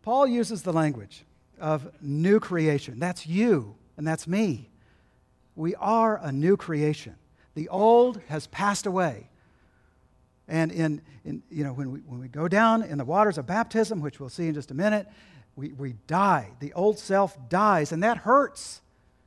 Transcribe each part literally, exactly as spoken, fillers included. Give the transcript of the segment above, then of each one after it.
Paul uses the language of new creation. That's you, and that's me. We are a new creation. The old has passed away. And in, in you know, when we, when we go down in the waters of baptism, which we'll see in just a minute, we, we die. The old self dies, and that hurts.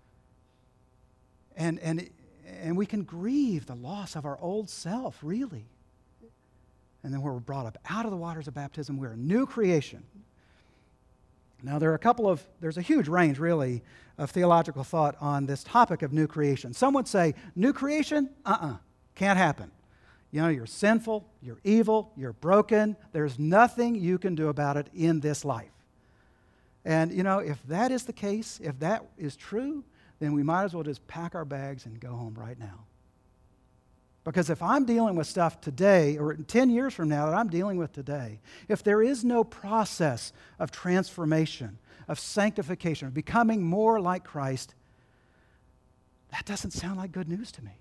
And, and, and we can grieve the loss of our old self, really. And then when we're brought up out of the waters of baptism, we're a new creation. Now, there are a couple of, there's a huge range, really, of theological thought on this topic of new creation. Some would say, new creation? Uh-uh, can't happen. You know, you're sinful, you're evil, you're broken. There's nothing you can do about it in this life. And, you know, if that is the case, if that is true, then we might as well just pack our bags and go home right now. Because if I'm dealing with stuff today, or ten years from now that I'm dealing with today, if there is no process of transformation, of sanctification, of becoming more like Christ, that doesn't sound like good news to me.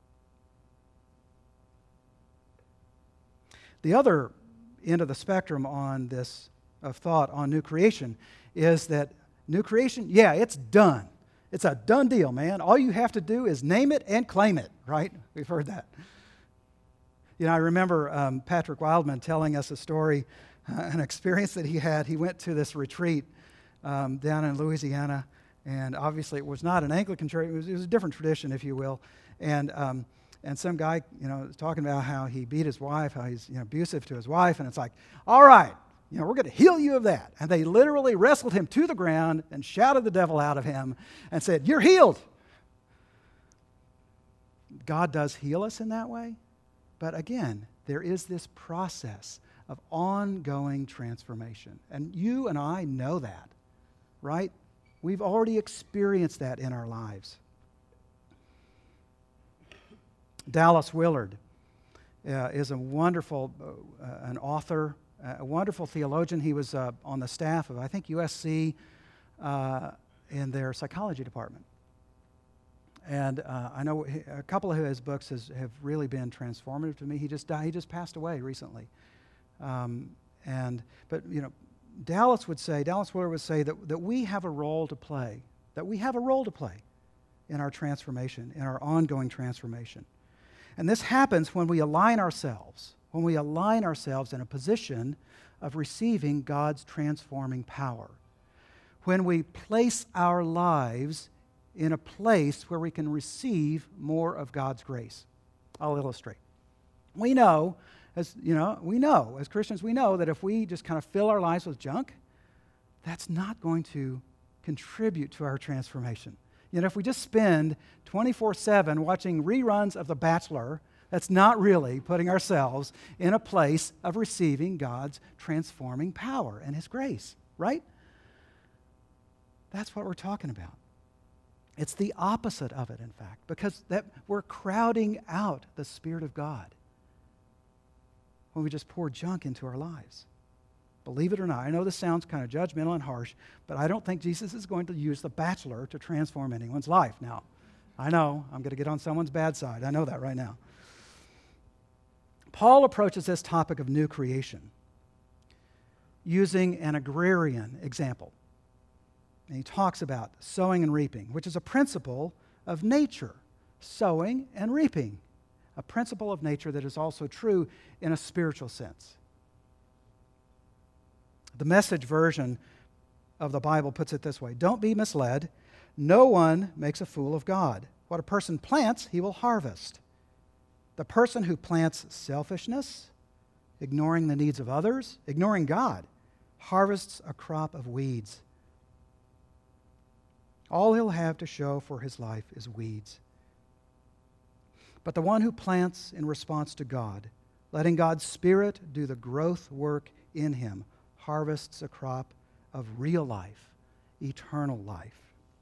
The other end of the spectrum on this, of thought on new creation, is that new creation, yeah, it's done. It's a done deal, man. All you have to do is name it and claim it, right? We've heard that. You know, I remember um, Patrick Wildman telling us a story, uh, an experience that he had. He went to this retreat um, down in Louisiana, and obviously it was not an Anglican church. It was, it was a different tradition, if you will. And um, and some guy, you know, was talking about how he beat his wife, how he's, you know, abusive to his wife, and it's like, all right, you know, we're going to heal you of that. And they literally wrestled him to the ground and shouted the devil out of him and said, you're healed. God does heal us in that way. But again, there is this process of ongoing transformation. And you and I know that, right? We've already experienced that in our lives. Dallas Willard uh, is a wonderful, uh, an author, a wonderful theologian. He was uh, on the staff of, I think, U S C uh, in their psychology department. And uh, I know a couple of his books has, have really been transformative to me. He just died, he just passed away recently. Um, and but you know, Dallas would say, Dallas Willard would say that, that we have a role to play, that we have a role to play in our transformation, in our ongoing transformation. And this happens when we align ourselves, when we align ourselves in a position of receiving God's transforming power. When we place our lives in a place where we can receive more of God's grace. I'll illustrate. We know, as you know, we know, as Christians, we know that if we just kind of fill our lives with junk, that's not going to contribute to our transformation. You know, if we just spend twenty-four seven watching reruns of The Bachelor, that's not really putting ourselves in a place of receiving God's transforming power and His grace, right? That's what we're talking about. It's the opposite of it, in fact, because that we're crowding out the Spirit of God when we just pour junk into our lives. Believe it or not, I know this sounds kind of judgmental and harsh, but I don't think Jesus is going to use The Bachelor to transform anyone's life. Now, I know I'm going to get on someone's bad side. I know that right now. Paul approaches this topic of new creation using an agrarian example. And he talks about sowing and reaping, which is a principle of nature. Sowing and reaping, a principle of nature that is also true in a spiritual sense. The Message version of the Bible puts it this way: don't be misled. No one makes a fool of God. What a person plants, he will harvest. The person who plants selfishness, ignoring the needs of others, ignoring God, harvests a crop of weeds. All he'll have to show for his life is weeds. But the one who plants in response to God, letting God's Spirit do the growth work in him, harvests a crop of real life, eternal life.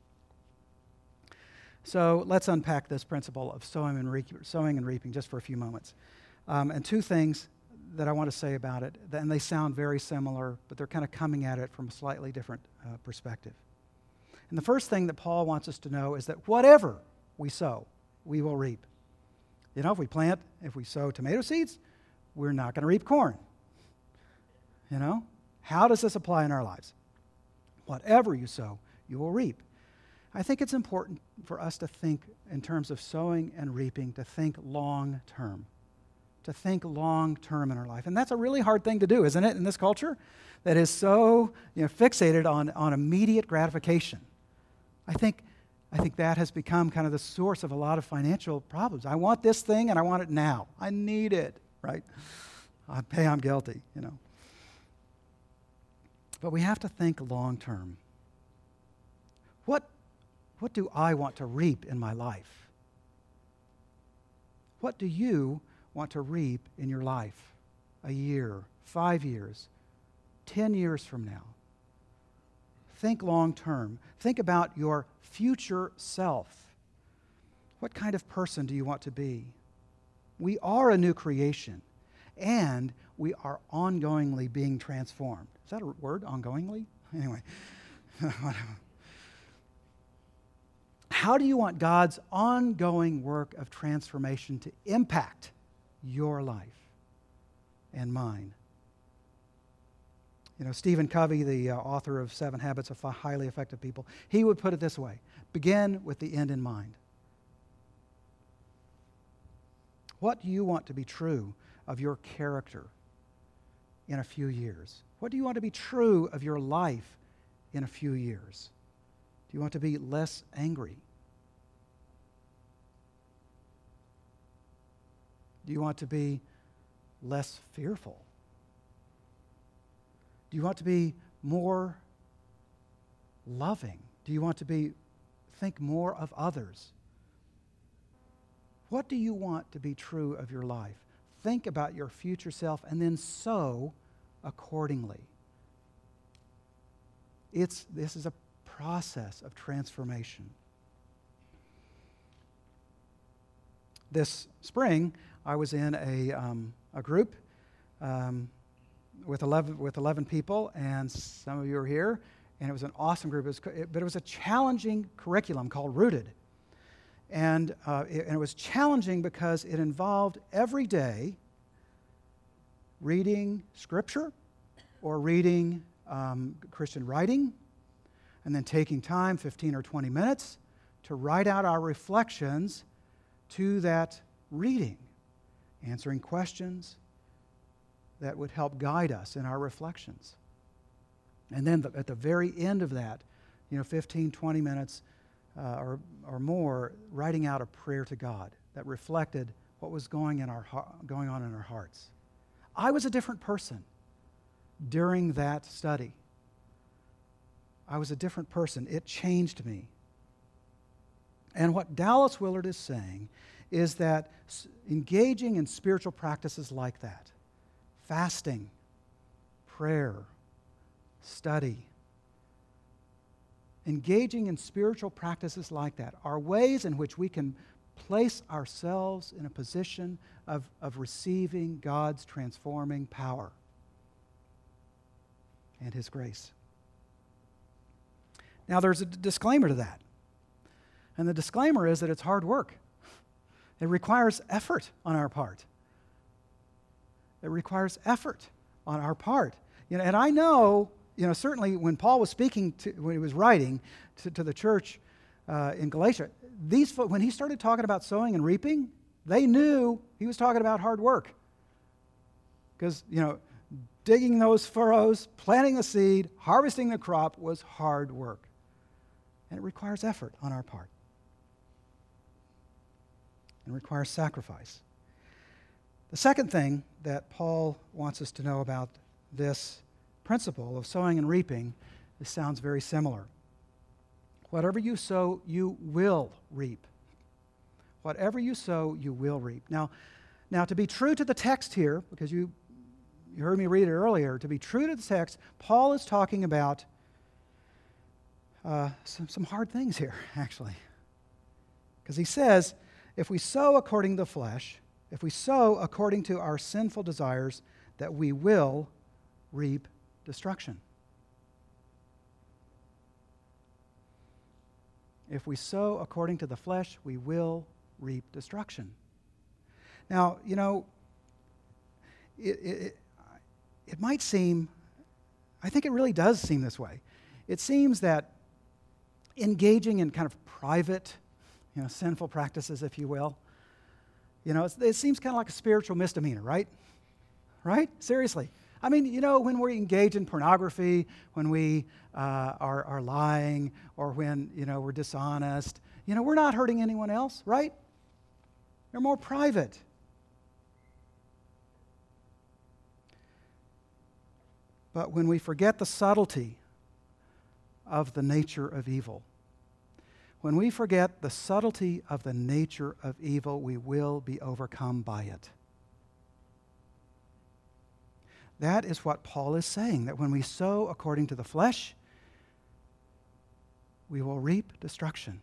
So let's unpack this principle of sowing and, re- sowing and reaping just for a few moments. Um, and two things that I want to say about it, and they sound very similar, but they're kind of coming at it from a slightly different uh, perspective. And the first thing that Paul wants us to know is that whatever we sow, we will reap. You know, if we plant, if we sow tomato seeds, we're not going to reap corn. You know? How does this apply in our lives? Whatever you sow, you will reap. I think it's important for us to think in terms of sowing and reaping, to think long term. To think long term in our life. And that's a really hard thing to do, isn't it, in this culture that is so you know, fixated on, on immediate gratification. I think, I think that has become kind of the source of a lot of financial problems. I want this thing and I want it now. I need it, right? I pay, I'm guilty, you know. But we have to think long term. What, what do I want to reap in my life? What do you want to reap in your life? A year, five years, ten years from now. Think long term. Think about your future self. What kind of person do you want to be? We are a new creation, and we are ongoingly being transformed. Is that a word, ongoingly? Anyway. How do you want God's ongoing work of transformation to impact your life and mine? You know, Stephen Covey, the uh, author of Seven Habits of Highly Effective People, he would put it this way: begin with the end in mind. What do you want to be true of your character in a few years? What do you want to be true of your life in a few years? Do you want to be less angry? Do you want to be less fearful? Do you want to be more loving? Do you want to be think more of others? What do you want to be true of your life? Think about your future self and then sow accordingly. It's, this is a process of transformation. This spring, I was in a, um, a group um, with eleven with eleven people, and some of you are here, and it was an awesome group. It was, it, but it was a challenging curriculum called Rooted, and, uh, it, and it was challenging because it involved every day reading Scripture or reading um, Christian writing, and then taking time, fifteen or twenty minutes, to write out our reflections to that reading, answering questions that would help guide us in our reflections. And then the, at the very end of that, you know, fifteen, twenty minutes uh, or, or more, writing out a prayer to God that reflected what was going, in our, going on in our hearts. I was a different person during that study. I was a different person. It changed me. And what Dallas Willard is saying is that engaging in spiritual practices like that, fasting, prayer, study, engaging in spiritual practices like that are ways in which we can place ourselves in a position of, of receiving God's transforming power and His grace. Now, there's a disclaimer to that. And the disclaimer is that it's hard work. It requires effort on our part. It requires effort on our part. You know, and I know, you know, certainly when Paul was speaking, to, when he was writing to, to the church uh, in Galatia, these when he started talking about sowing and reaping, they knew he was talking about hard work. Because, you know, digging those furrows, planting the seed, harvesting the crop was hard work. And it requires effort on our part. And requires sacrifice. The second thing that Paul wants us to know about this principle of sowing and reaping, this sounds very similar. Whatever you sow, you will reap. Whatever you sow, you will reap. Now, now to be true to the text here, because you, you heard me read it earlier, to be true to the text, Paul is talking about uh, some, some hard things here, actually. Because he says, if we sow according to the flesh, if we sow according to our sinful desires, that we will reap destruction. If we sow according to the flesh, we will reap destruction. Now, you know, it, it, it might seem I think it really does seem this way. It seems that engaging in kind of private, you know, sinful practices, if you will, you know, it's, it seems kind of like a spiritual misdemeanor, right? Right? Seriously. I mean, you know, when we engage in pornography, when we uh, are, are lying, or when, you know, we're dishonest, you know, we're not hurting anyone else, right? They're more private. But when we forget the subtlety of the nature of evil, when we forget the subtlety of the nature of evil, we will be overcome by it. That is what Paul is saying, that when we sow according to the flesh, we will reap destruction.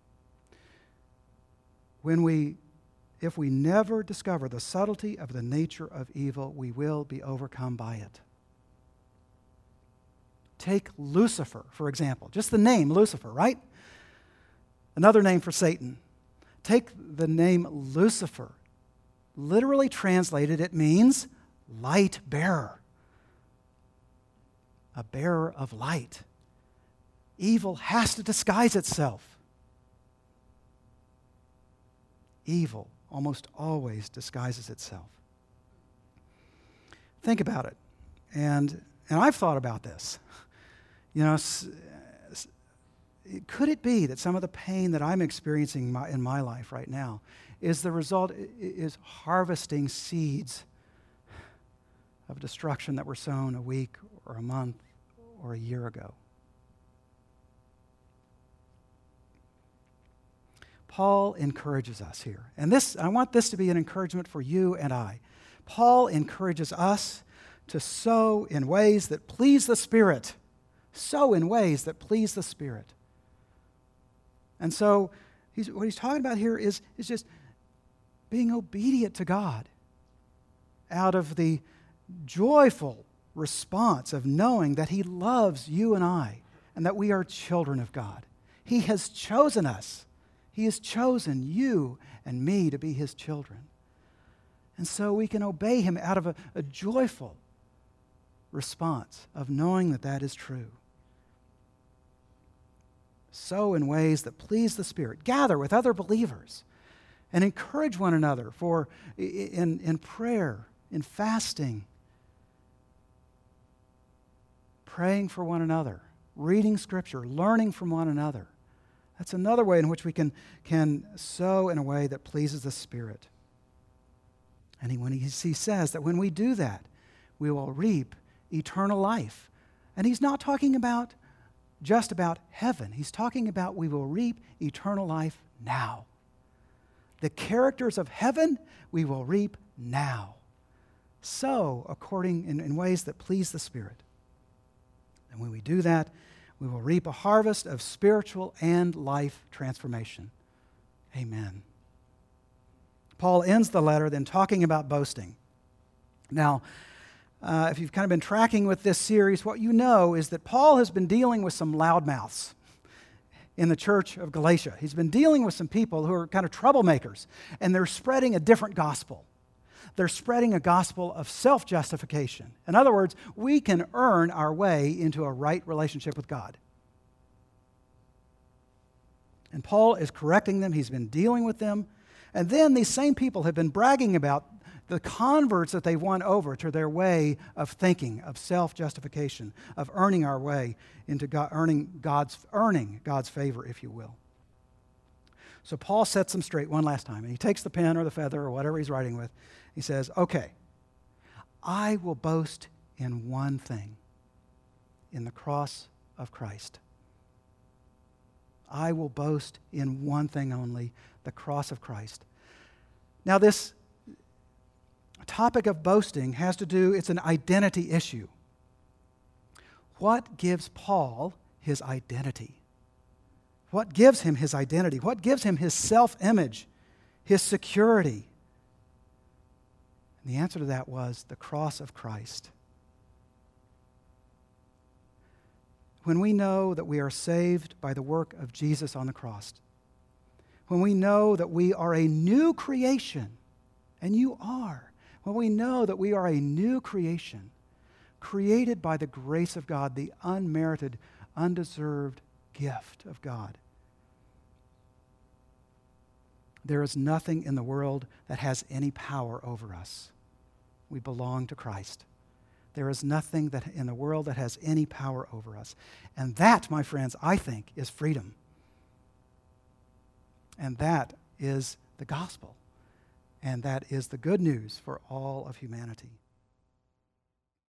When we, if we never discover the subtlety of the nature of evil, we will be overcome by it. Take Lucifer, for example. Just the name Lucifer, right? Another name for Satan. Take the name Lucifer. Literally translated, it means light bearer. A bearer of light. Evil has to disguise itself. Evil almost always disguises itself. Think about it. And, and I've thought about this. You know, could it be that some of the pain that I'm experiencing in my, in my life right now is the result, is harvesting seeds of destruction that were sown a week or a month or a year ago? Paul encourages us here. And this, I want this to be an encouragement for you and I. Paul encourages us to sow in ways that please the Spirit. Sow in ways that please the Spirit. And so he's, what he's talking about here is, is just being obedient to God out of the joyful response of knowing that He loves you and I and that we are children of God. He has chosen us. He has chosen you and me to be His children. And so we can obey Him out of a, a joyful response of knowing that that is true. Sow in ways that please the Spirit. Gather with other believers and encourage one another for in, in prayer, in fasting, praying for one another, reading Scripture, learning from one another. That's another way in which we can, can sow in a way that pleases the Spirit. And he, when he, he says that when we do that, we will reap eternal life. And he's not talking about just about heaven. He's talking about we will reap eternal life now. The characters of heaven we will reap now. So, according in, in ways that please the Spirit. And when we do that, we will reap a harvest of spiritual and life transformation. Amen. Paul ends the letter then talking about boasting. Now, uh, if you've kind of been tracking with this series, what you know is that Paul has been dealing with some loudmouths in the church of Galatia. He's been dealing with some people who are kind of troublemakers, and they're spreading a different gospel. They're spreading a gospel of self-justification. In other words, we can earn our way into a right relationship with God. And Paul is correcting them. He's been dealing with them. And then these same people have been bragging about the converts that they've won over to their way of thinking, of self-justification, of earning our way into God, earning God's, earning God's favor, if you will. So Paul sets them straight one last time. And he takes the pen or the feather or whatever he's writing with. He says, okay, I will boast in one thing, in the cross of Christ. I will boast in one thing only, the cross of Christ. Now this topic of boasting has to do, it's an identity issue. What gives Paul his identity? What gives him his identity? What gives him his self-image, his security? And the answer to that was the cross of Christ. When we know that we are saved by the work of Jesus on the cross, when we know that we are a new creation, and you are, when we know that we are a new creation, created by the grace of God, the unmerited, undeserved gift of God. There is nothing in the world that has any power over us. We belong to Christ. There is nothing that in the world that has any power over us. And that, my friends, I think, is freedom. And that is the gospel. And that is the good news for all of humanity.